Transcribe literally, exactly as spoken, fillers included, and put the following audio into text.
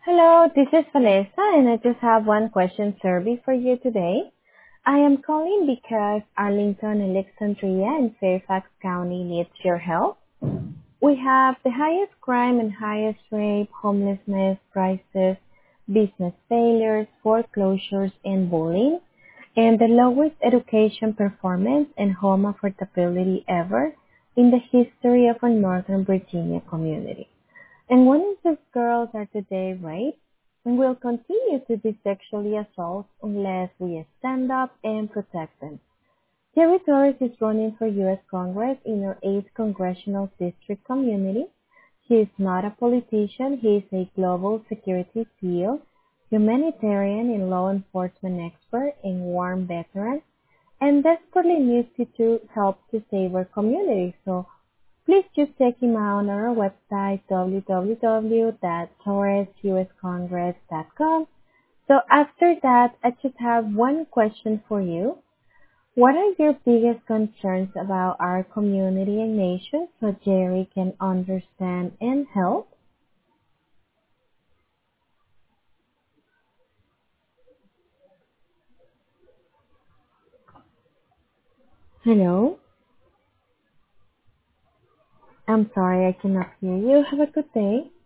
Hello, this is Vanessa, and I just have one question survey for you today. I am calling because Arlington, Alexandria, and Fairfax County needs your help. We have the highest crime and highest rape, homelessness, crisis, business failures, foreclosures, and bullying, and the lowest education performance and home affordability ever in the history of a Northern Virginia community. And one in six girls are today raped and will continue to be sexually assaulted unless we stand up and protect them. Jerry Torres is running for U S Congress in our eighth Congressional District community. He is not a politician. He is a global security SEAL, humanitarian and law enforcement expert and warm veteran, and desperately needs to help to save our community. So please just check him out on our website, w w w dot torres u s congress dot com. So after that, I just have one question for you. What are your biggest concerns about our community and nation so Jerry can understand and help? Hello? I'm sorry I cannot hear you. Have a good day.